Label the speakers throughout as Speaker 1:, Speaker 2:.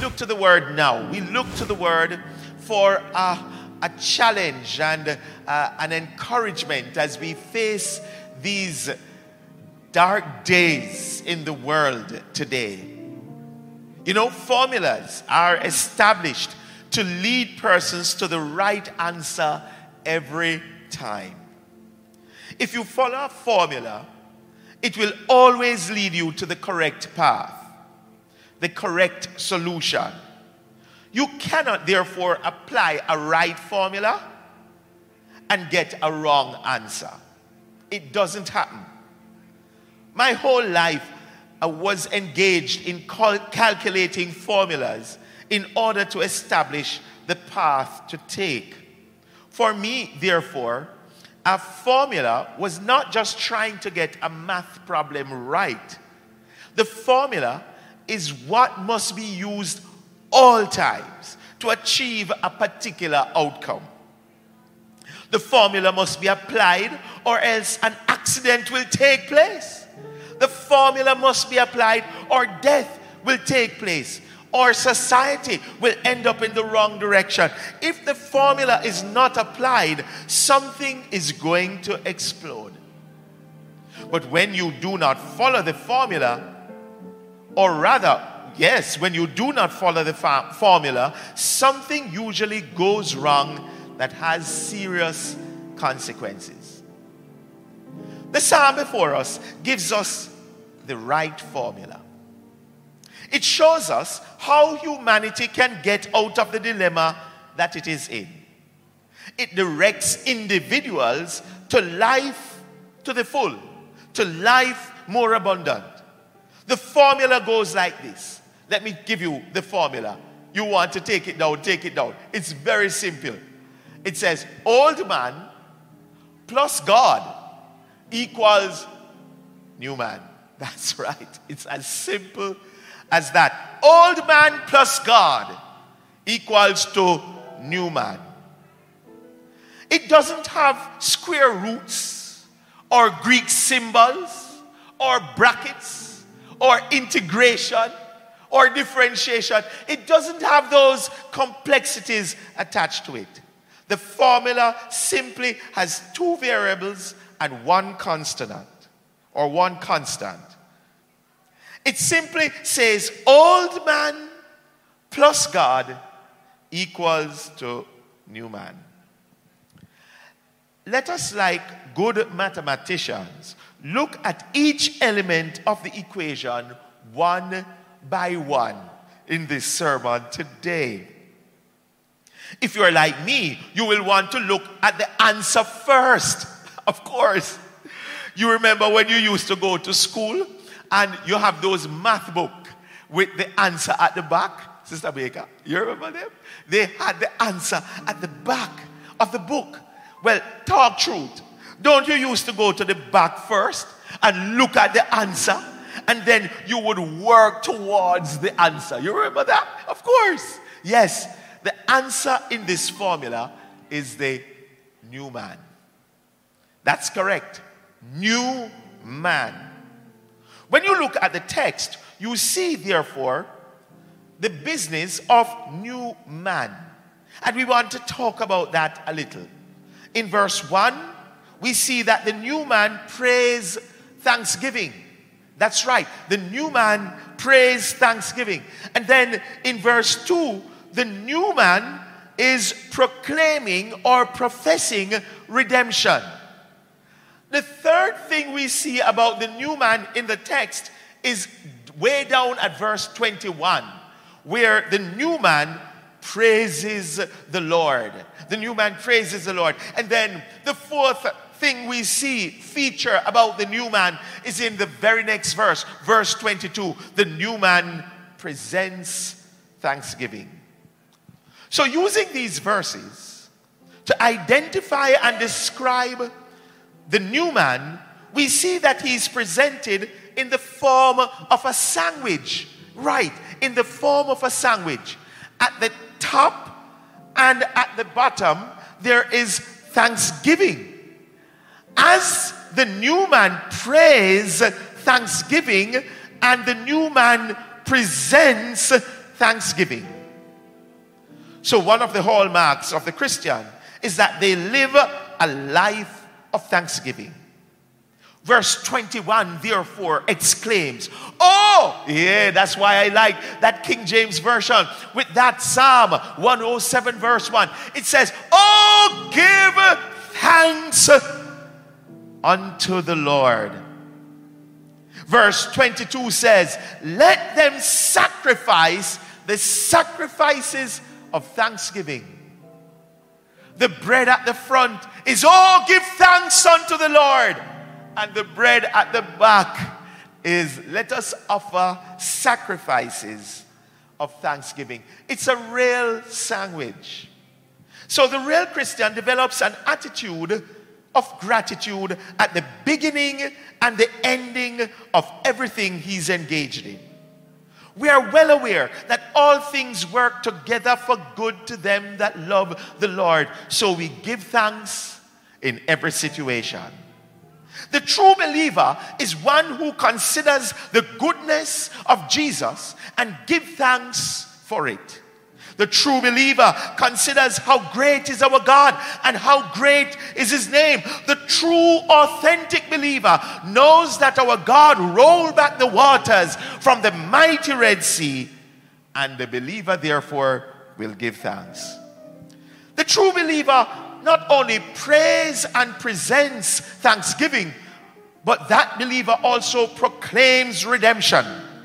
Speaker 1: look to the word now. We look to the word for a challenge and an encouragement as we face these dark days in the world today. You know, formulas are established to lead persons to the right answer every time. If you follow a formula, it will always lead you to the correct path, the correct solution. You cannot therefore apply a right formula and get a wrong answer. It doesn't happen. My whole life I was engaged in calculating formulas in order to establish the path to take. For me, therefore, a formula was not just trying to get a math problem right. The formula is what must be used all times to achieve a particular outcome. The formula must be applied or else an accident will take place. The formula must be applied or death will take place or society will end up in the wrong direction. If the formula is not applied, something is going to explode. But when you do not follow the formula, or rather, yes, when you do not follow the formula, something usually goes wrong that has serious consequences. The psalm before us gives us the right formula. It shows us how humanity can get out of the dilemma that it is in. It directs individuals to life to the full, to life more abundant. The formula goes like this. Let me give you the formula. You want to take it down, take it down. It's very simple. It says, old man plus God equals new man. That's right. It's as simple as that. Old man plus God equals to new man. It doesn't have square roots or Greek symbols or brackets or integration or differentiation. It doesn't have those complexities attached to it. The formula simply has two variables and one constant. It simply says old man plus God equals to new man. Let us, like good mathematicians, look at each element of the equation one by one in this sermon today. If you're like me, you will want to look at the answer first. Of course. You remember when you used to go to school and you have those math books with the answer at the back? Sister Baker, you remember them? They had the answer at the back of the book. Well, talk truth. Don't you used to go to the back first and look at the answer? And then you would work towards the answer. You remember that? Of course. Yes. The answer in this formula is the new man. That's correct. New man. When you look at the text, you see, therefore, the business of new man. And we want to talk about that a little. In verse 1, we see that the new man prays thanksgiving. That's right. The new man prays thanksgiving. And then in verse 2, the new man is proclaiming or professing redemption. The third thing we see about the new man in the text is way down at verse 21, where the new man praises the Lord. The new man praises the Lord. And then the fourth thing we see feature about the new man is in the very next verse, verse 22. The new man presents thanksgiving. So using these verses to identify and describe the new man, we see that he's presented in the form of a sandwich. Right, in the form of a sandwich. At the top and at the bottom, there is thanksgiving. As the new man prays thanksgiving and the new man presents thanksgiving. So one of the hallmarks of the Christian is that they live a life of thanksgiving. Verse 21 therefore exclaims, oh, yeah, that's why I like that King James Version with that Psalm 107 verse 1. It says, oh, give thanks unto the Lord. Verse 22 says, let them sacrifice the sacrifices of thanksgiving. The bread at the front is, oh, give thanks unto the Lord. And the bread at the back is, let us offer sacrifices of thanksgiving. It's a real sandwich. So the real Christian develops an attitude of gratitude at the beginning and the ending of everything he's engaged in. We are well aware that all things work together for good to them that love the Lord. So we give thanks in every situation. The true believer is one who considers the goodness of Jesus and gives thanks for it. The true believer considers how great is our God and how great is his name. The true, authentic believer knows that our God rolled back the waters from the mighty Red Sea, and the believer therefore will give thanks. The true believer not only prays and presents thanksgiving, but that believer also proclaims redemption.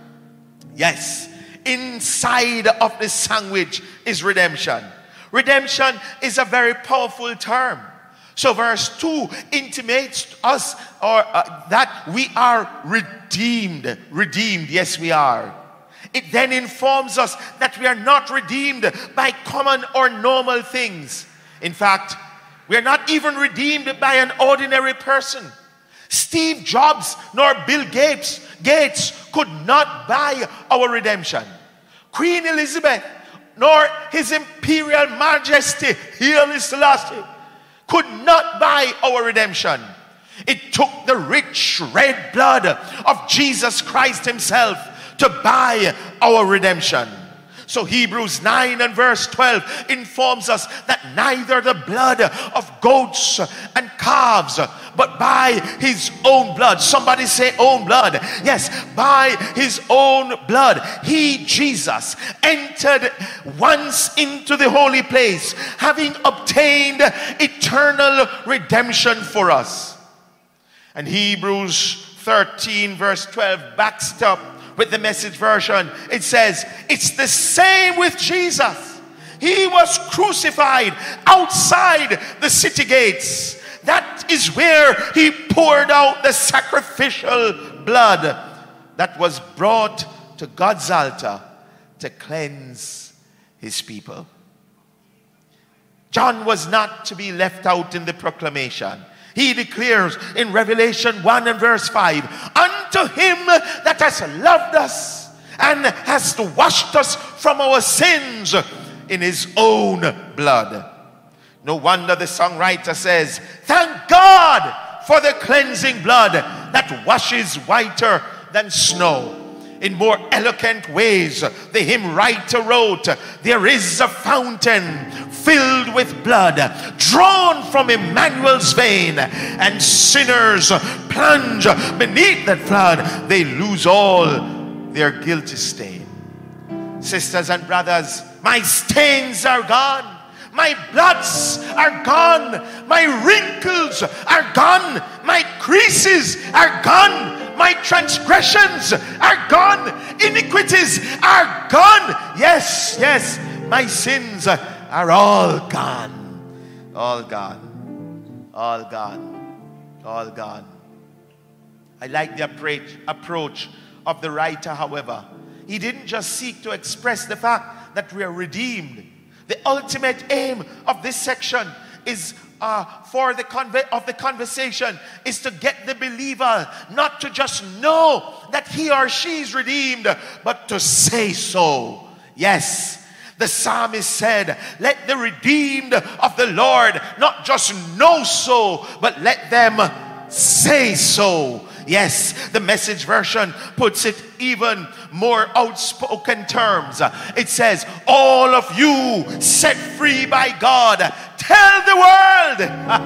Speaker 1: Yes. Inside of the sandwich is redemption. Redemption is a very powerful term. So verse 2 intimates us that we are redeemed. Redeemed, yes we are. It then informs us that we are not redeemed by common or normal things. In fact, we are not even redeemed by an ordinary person. Steve Jobs nor Bill Gates could not buy our redemption. Queen Elizabeth nor His Imperial Majesty Haile Selassie could not buy our redemption. It took the rich red blood of Jesus Christ himself to buy our redemption. So Hebrews 9 and verse 12 informs us that neither the blood of goats and calves, but by his own blood. Somebody say own blood. Yes, by his own blood, he, Jesus, entered once into the holy place, having obtained eternal redemption for us. And Hebrews 13 verse 12 backs it up with the Message version. It says, it's the same with Jesus. He was crucified outside the city gates. That is where he poured out the sacrificial blood that was brought to God's altar to cleanse his people. John was not to be left out in the proclamation. He declares in Revelation 1 and verse 5, unto him that has loved us and has washed us from our sins in his own blood. No wonder the songwriter says, thank God for the cleansing blood that washes whiter than snow. In more eloquent ways, the hymn writer wrote, there is a fountain filled with blood drawn from Emmanuel's vein, and sinners plunge beneath that flood. They lose all their guilty stain. Sisters and brothers, my stains are gone. My blots are gone. My wrinkles are gone. My creases are gone. My transgressions are gone. Iniquities are gone. Yes, yes, my sins are all gone. All gone. All gone. All gone. I like the approach of the writer, however. He didn't just seek to express the fact that we are redeemed. The ultimate aim of this section is the conversation is to get the believer not to just know that he or she is redeemed, but to say so. Yes, the psalmist said, let the redeemed of the Lord not just know so, but let them say so. Yes, the Message version puts it even more outspoken terms. It says, all of you set free by God, tell the world.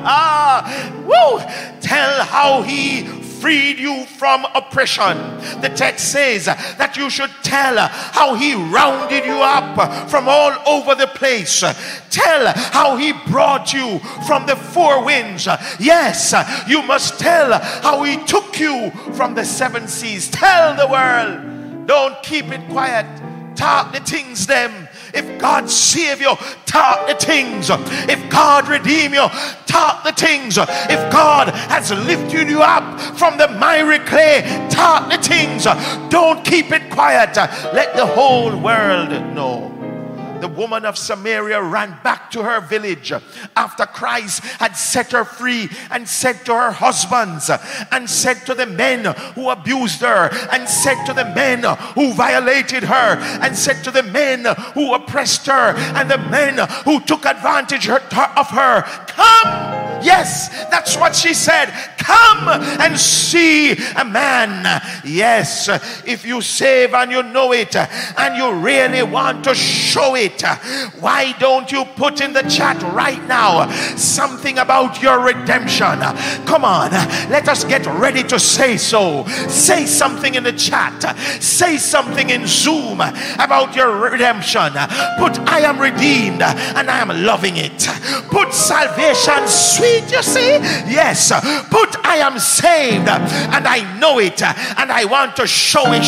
Speaker 1: Woo! Tell how he freed you from oppression. The text says that you should tell how he rounded you up from all over the place. Tell how he brought you from the four winds. Yes, you must tell how he took you from the seven seas. Tell the world. Don't keep it quiet. Talk the things them. If God save you, talk the things. If God redeem you, talk the things. If God has lifted you up from the miry clay, talk the things. Don't keep it quiet. Let the whole world know. The woman of Samaria ran back to her village after Christ had set her free, and said to her husbands, and said to the men who abused her, and said to the men who violated her, and said to the men who oppressed her, and the men who took advantage of her, come. Yes, that's what she said. Come and see a man. Yes, if you save and you know it, and you really want to show it, why don't you put in the chat right now something about your redemption? Come on, let us get ready to say so. Say something in the chat. Say something in Zoom about your redemption. Put I am redeemed and I am loving it. Put salvation sweet, you see? Yes. Put I am saved and I know it and I want to show it.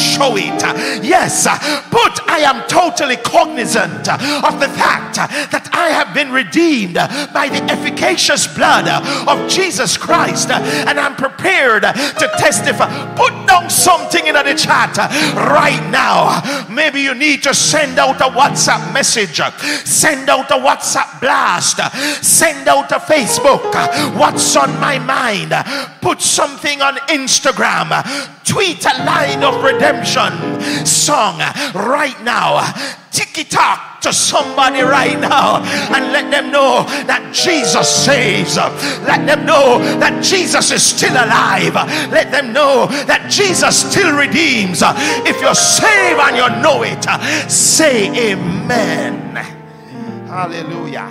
Speaker 1: Yes. Put I am totally cognizant of the fact that I have been redeemed by the efficacious blood of Jesus Christ, and I'm prepared to testify. Put down something in the chat right now. Maybe you need to send out a WhatsApp message, send out a WhatsApp blast, send out a Facebook, what's on my mind. Put something on Instagram, tweet a line of redemption song right now. Tiki-talk to somebody right now and let them know that Jesus saves. Let them know that Jesus is still alive. Let them know that Jesus still redeems. If you're saved and you know it, say amen. Hallelujah.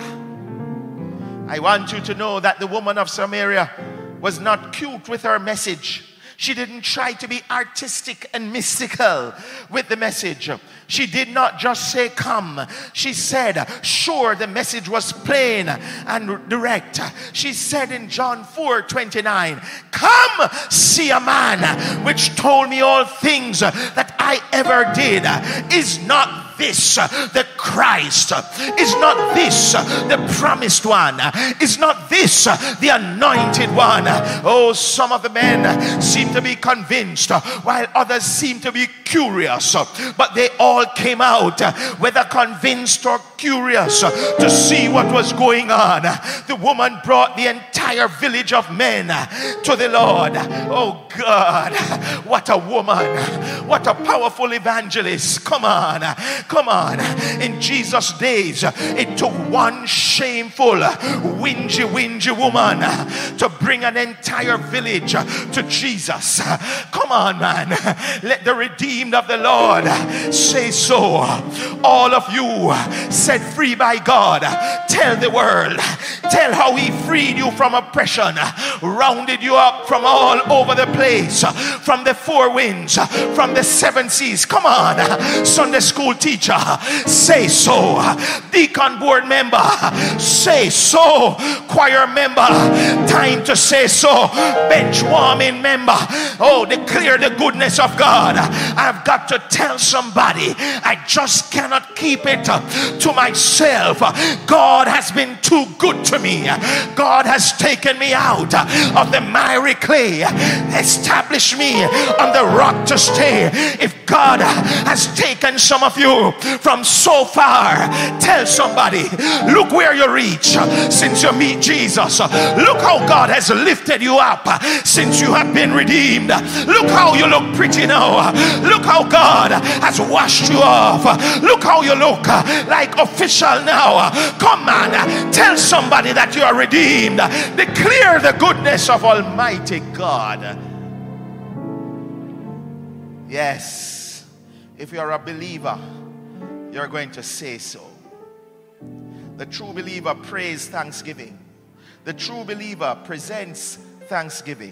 Speaker 1: I want you to know that the woman of Samaria was not cute with her message. She didn't try to be artistic and mystical with the message. She did not just say come. She said, sure, the message was plain and direct. She said in John 4:29, come see a man which told me all things that I ever did. Is not this the Christ? Is not this the promised one? Is not this the anointed one? Oh, some of the men seem to be convinced while others seem to be curious, but they all came out whether convinced or curious to see what was going on. The woman brought the entire village of men to the Lord. Oh God, what a woman, what a powerful evangelist. Come on. In Jesus' days, it took one shameful, whingy woman to bring an entire village to Jesus. Come on, man. Let the redeemed of the Lord say so. All of you set free by God, tell the world. Tell how he freed you from oppression, rounded you up from all over the place, from the four winds, from the seven seas. Come on, Sunday school teacher, say so. Deacon board member, say so. Choir member, time to say so. Bench warming member, oh, declare the goodness of God. I've got to tell somebody. I just cannot keep it to myself. God has been too good to me. God has taken me out of the miry clay, established me on the rock to stay. If God has taken some of you from so far, tell somebody, look where you reach since you meet Jesus. Look how God has lifted you up since you have been redeemed. Look how you look pretty now. Look how God has washed you off. Look how you look like official now. Come on, tell somebody that you are redeemed. Declare the goodness of Almighty God. Yes, If you're a believer, you're going to say so. The true believer prays thanksgiving. The true believer presents thanksgiving.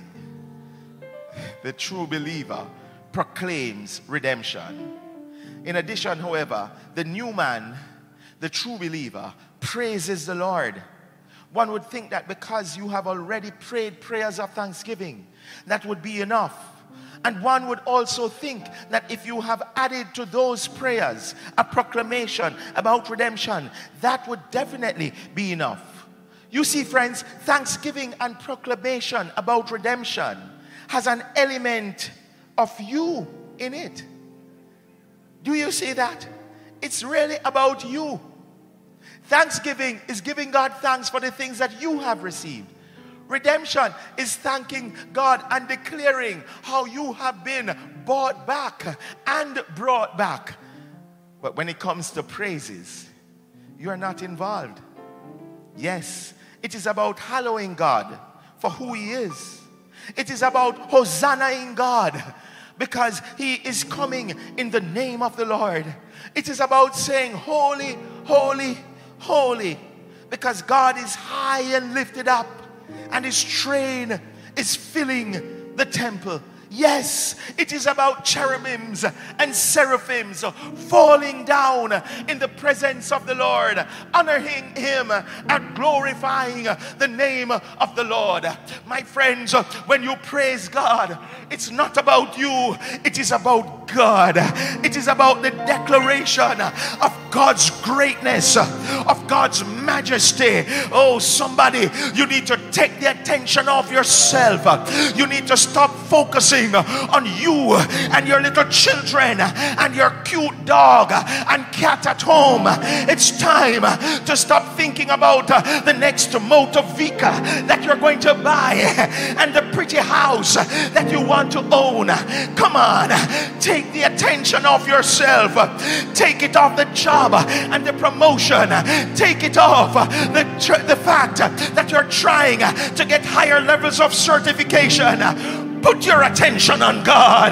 Speaker 1: The true believer proclaims redemption. In addition, however, the new man, the true believer, praises the Lord. One would think that because you have already prayed prayers of thanksgiving, that would be enough. And one would also think that if you have added to those prayers a proclamation about redemption, that would definitely be enough. You see, friends, thanksgiving and proclamation about redemption has an element of you in it. Do you see that? It's really about you. Thanksgiving is giving God thanks for the things that you have received. Redemption is thanking God and declaring how you have been bought back and brought back. But when it comes to praises, you are not involved. Yes, it is about hallowing God for who He is. It is about hosannaing God because He is coming in the name of the Lord. It is about saying, holy, holy, holy, because God is high and lifted up, and His train is filling the temple. Yes, it is about cherubims and seraphims falling down in the presence of the Lord, honoring Him and glorifying the name of the Lord. My friends, when you praise God, it's not about you, it is about God. It is about the declaration of God's greatness, of God's majesty. Oh, somebody, you need to take the attention off yourself. You need to stop focusing on you and your little children and your cute dog and cat at home. It's time to stop thinking about the next motor vehicle that you're going to buy and the pretty house that you want to own. Come on, take the attention off yourself. Take it off the job and the promotion. Take it off the fact that you're trying to get higher levels of certification. Put your attention on God.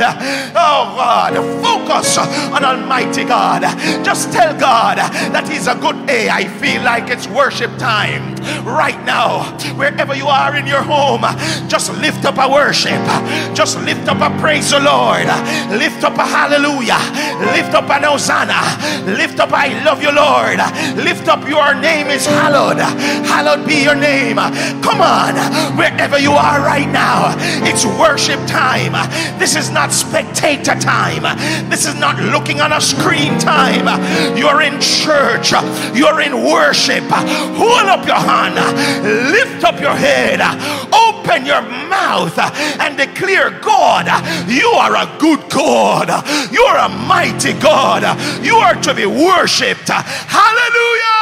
Speaker 1: Oh God, focus on Almighty God. Just tell God that He's a good day. I feel like it's worship time right now. Wherever you are in your home, just lift up a worship. Just lift up a praise the Lord. Lift up a hallelujah. Lift up an hosanna. Lift up I love you, Lord. Lift up your name is hallowed. Hallowed be your name. Come on, wherever you are right now, it's worship time. This is not spectator time. This is not looking on a screen time. You're in church. You're in worship. Hold up your hand. Lift up your head. Open your mouth and declare, God, you are a good God. You are a mighty God. You are to be worshipped. Hallelujah.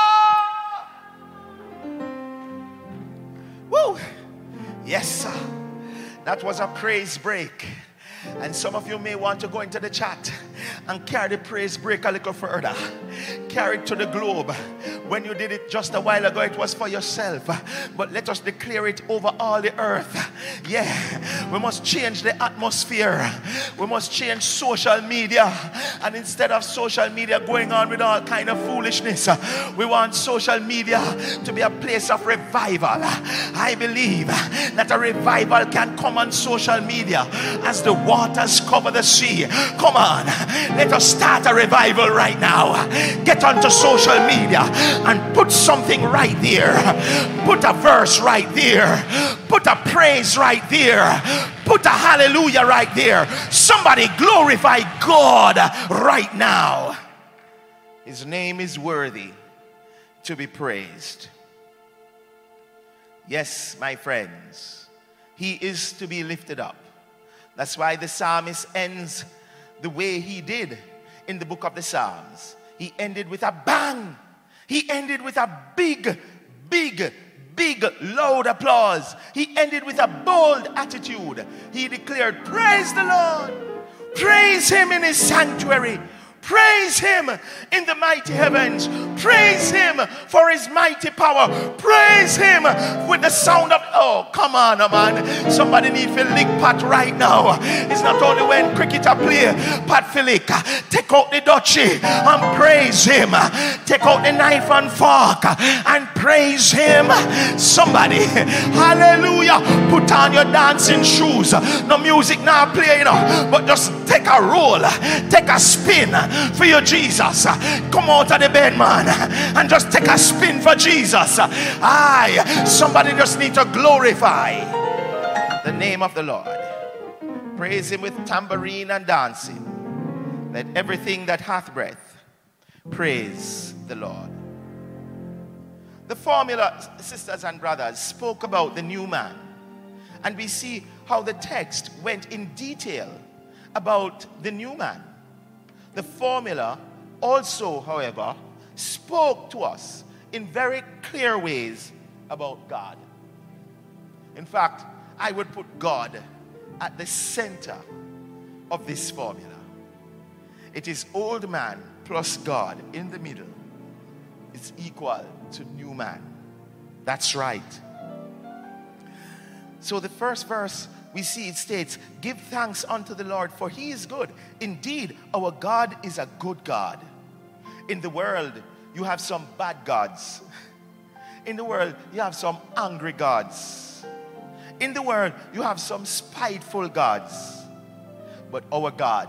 Speaker 1: Woo. Yes, sir. That was a praise break. And some of you may want to go into the chat and carry the praise break a little further. Carry it to the globe. When you did it just a while ago, it was for yourself. But let us declare it over all the earth. Yeah, we must change the atmosphere. We must change social media. And instead of social media going on with all kind of foolishness, we want social media to be a place of revival. I believe that a revival can come on social media as the waters cover the sea. Come on, let us start a revival right now. Get onto social media and put something right there. Put a verse right there. Put a praise right there. Put a hallelujah right there. Somebody glorify God right now. His name is worthy to be praised. Yes, my friends, He is to be lifted up. That's why the psalmist ends the way he did in the book of the Psalms. He ended with a bang. He ended with a big, loud applause. He ended with a bold attitude. He declared, praise the Lord. Praise Him in His sanctuary. Praise him in the mighty heavens. Praise him for his mighty power. Praise him with the sound of, oh, come on, man. Somebody need to lick Pat right now. It's not only when cricketer play, Pat Philick, take out the dutchie and praise him. Take out the knife and fork and praise him. Somebody, hallelujah, put on your dancing shoes. No music now play, but just take a roll, take a spin for your Jesus. Come out of the bed, man, and just take a spin for Jesus. Somebody just need to glorify the name of the Lord. Praise him with tambourine and dancing. Let everything that hath breath praise the Lord. The formula, sisters and brothers, spoke about the new man. And we see how the text went in detail about the new man. The formula also, however, spoke to us in very clear ways about God. In fact, I would put God at the center of this formula. It is old man plus God in the middle. It's equal to new man. That's right. So the first verse, we see it states, give thanks unto the Lord, for he is good. Indeed, our God is a good God. In the world, you have some bad gods. In the world, you have some angry gods. In the world, you have some spiteful gods. But our God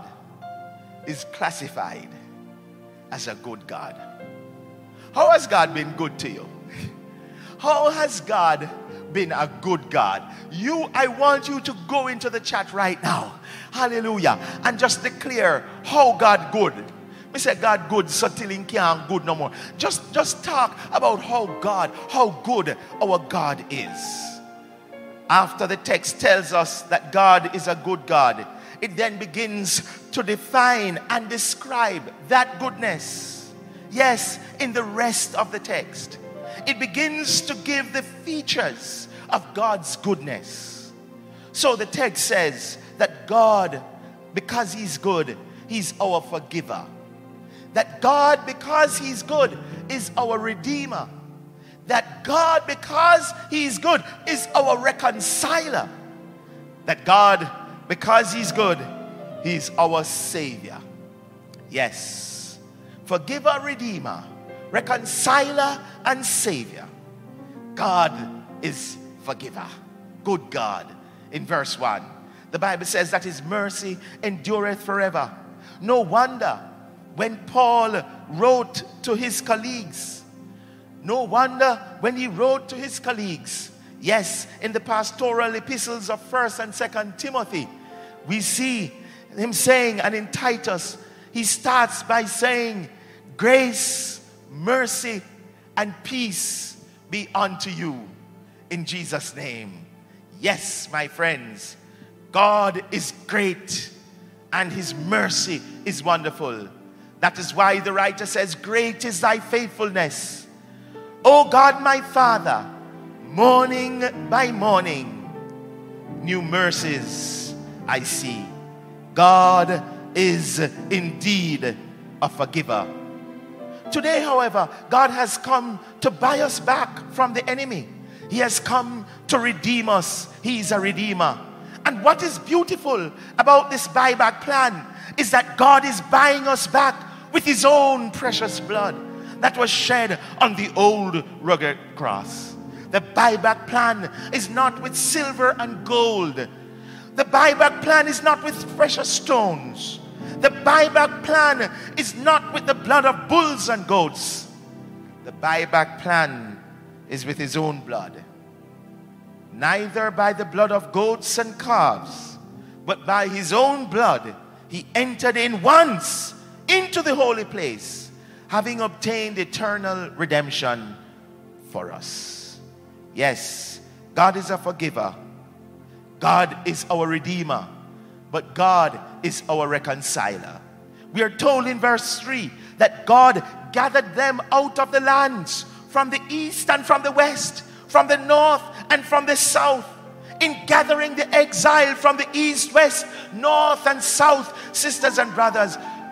Speaker 1: is classified as a good God. How has God been good to you? How has God been a good God? I want you to go into the chat right now. Hallelujah. And just declare how God good. Me say God good, so till he can't good no more. Just talk about how good our God is. After the text tells us that God is a good God, it then begins to define and describe that goodness. Yes, in the rest of the text, it begins to give the features of God's goodness. So the text says that God, because he's good, he's our forgiver. That God, because he's good, is our redeemer. That God, because he's good, is our reconciler. That God, because he's good, he's our savior. Yes. Forgiver, redeemer, reconciler, and savior. God is forgiver. Good God. In verse 1, the Bible says that his mercy endureth forever. No wonder when Paul wrote to his colleagues. No wonder when he wrote to his colleagues. Yes, in the pastoral epistles of 1st and 2nd Timothy, we see him saying, and in Titus, he starts by saying, grace, mercy, and peace be unto you in Jesus' name. Yes, my friends, God is great and his mercy is wonderful. That is why the writer says, great is thy faithfulness, O God my Father. Morning by morning, new mercies I see. God is indeed a forgiver. Today, however, God has come to buy us back from the enemy. He has come to redeem us. He is a redeemer. And what is beautiful about this buyback plan is that God is buying us back with his own precious blood that was shed on the old rugged cross. The buyback plan is not with silver and gold. The buyback plan is not with precious stones. The buyback plan is not with the blood of bulls and goats. The buyback plan is with his own blood. Neither by the blood of goats and calves, but by his own blood he entered in once into the holy place, having obtained eternal redemption for us. Yes, God is a forgiver. God is our redeemer. But God is our reconciler. We are told in verse 3 that God gathered them out of the lands, from the east and from the west, from the north and from the south. In gathering the exile from the east, west, north, and south, sisters and brothers,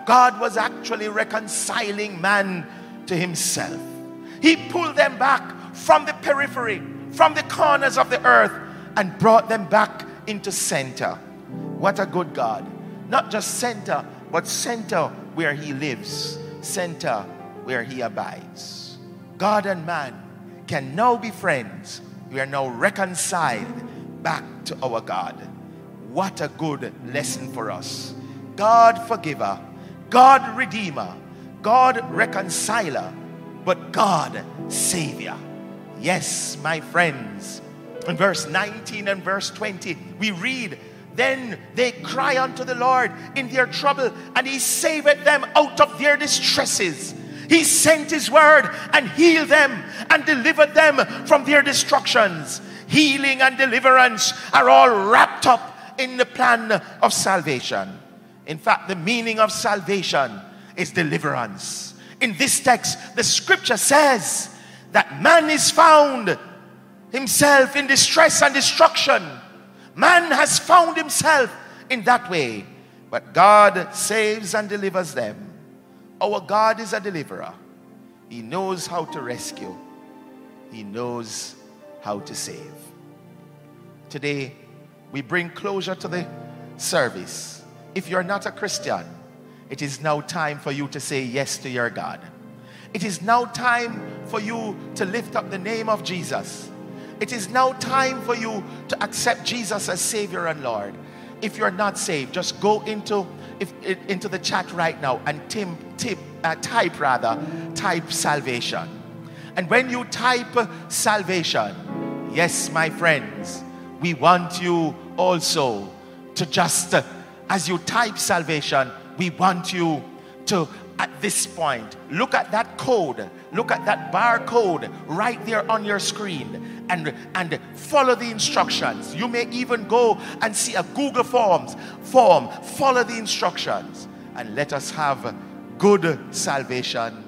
Speaker 1: God was actually reconciling man to himself. He pulled them back from the periphery, from the corners of the earth, and brought them back into center. What a good God. Not just center, but center where he lives, center where he abides. God and man can now be friends. We are now reconciled back to our God. What a good lesson for us. God forgiver, God redeemer, God reconciler, but God savior. Yes, my friends. In verse 19 and verse 20, we read, then they cry unto the Lord in their trouble, and he saveth them out of their distresses. He sent his word and healed them and delivered them from their destructions. Healing and deliverance are all wrapped up in the plan of salvation. In fact, the meaning of salvation is deliverance. In this text, the scripture says that man is found himself in distress and destruction. Man has found himself in that way, but God saves and delivers them. Our God is a deliverer. He knows how to rescue. He knows how to save. Today, we bring closure to the service. If you're not a Christian, it is now time for you to say yes to your God. It is now time for you to lift up the name of Jesus. It is now time for you to accept Jesus as Savior and Lord. If you're not saved, just go into the chat right now and type salvation. And when you type salvation, yes, my friends, we want you also to just, as you type salvation, we want you to, at this point, look at that code, look at that barcode right there on your screen, and follow the instructions. You may even go and see a Google form, follow the instructions, and let us have good salvation